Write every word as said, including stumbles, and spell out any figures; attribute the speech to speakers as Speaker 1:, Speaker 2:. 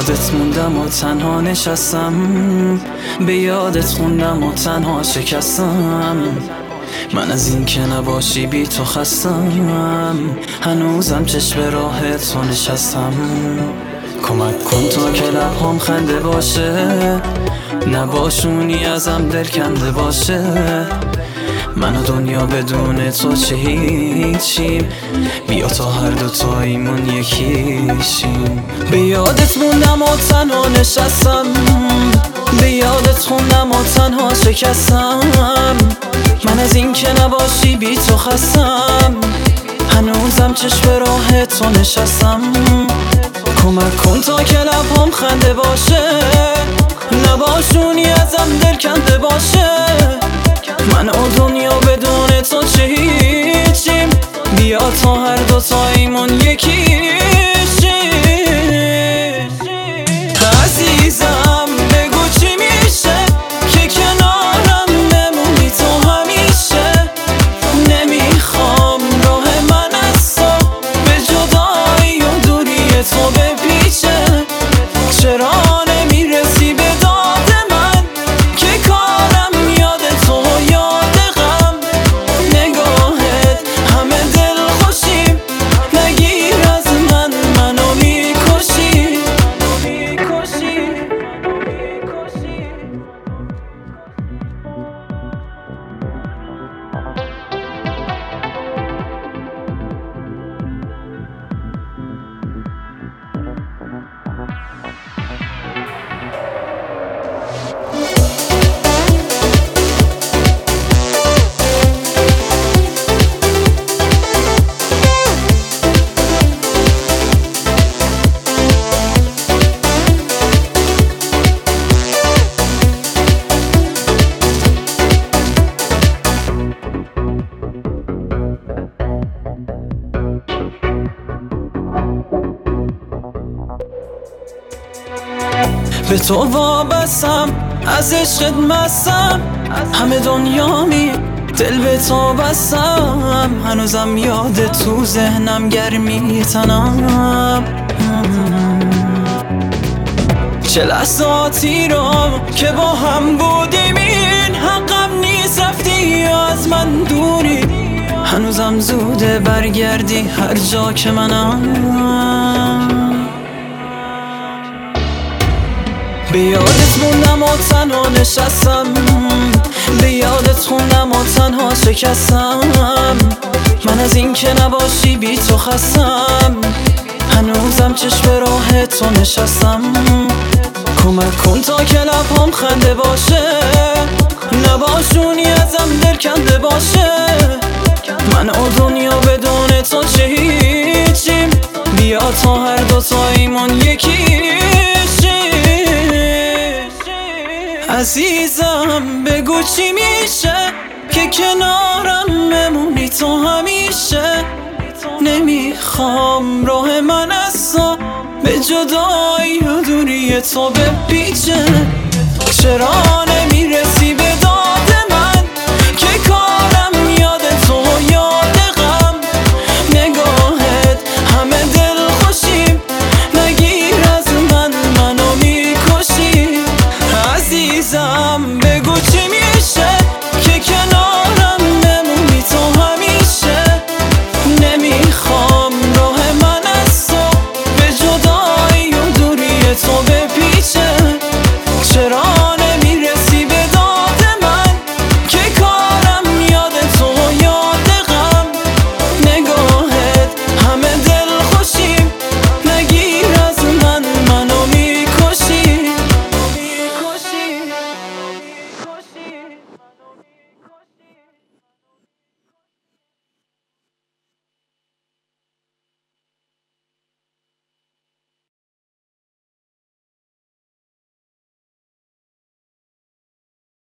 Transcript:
Speaker 1: یادت موندم و تنها نشستم، به یادت خوندم و تنها شکستم. من از این که نباشی بی تو خستم، هنوزم چشم راه تو نشستم. کمک کن تا که لبهام خنده باشه، نباشونی ازم دل کنده باشه. من و دنیا بدون تو چه هیچیم، بیا تا هر دوتاییمون یکیشیم. به یادت موندم و تنها نشستم، به یادت خوندم و تنها شکستم. من از این که نباشی بی تو خستم، هنوزم چشم راه تو نشستم. کمک کن تا که لبهام خنده باشه، نباشونی ازم دل کنده باشه. من و دنیا بدون تو چه هیچیم، بیا تا هر دوتاییمون یکیشیم. عزیزم بگو چی میشه که کنارم بمونی تو همیشه. نمیخوام راه من از تو به جدایی و دوری تو بپیچه. چرا نمیرسی به داد من که کارم یاد تو و یاد غم. نگاهت همه دل خوشیم، نگیر از من منو میکشی. به تو وابستم، از عشقت مستم، همه دنیامی دل به تو بستم. هنوزم یاد تو ذهنم گرمی تنم. چه لحظاتی رو که با هم بودیم، این حقم نیست رفتی از من دوری. هنوزم زوده برگردی هر جا که منم. به یادت موندم و تنها نشستم، به یادت خوندم و تنها شکستم. من از این که نباشی بی تو خستم، هنوزم چشم راه تو نشستم. کمک کن تا که لبهام خنده باشه، نباشونی ازم دل کنده باشه. من و دنیا بدون تو چه هیچیم، بیا تا هر دوتاییمون یکیشیم. عزیزم بگو چی میشه که کنارم بمونی تو همیشه. نمیخوام راه من از تو به جدایی و دوری تو بپیچه. چرا نمیرسی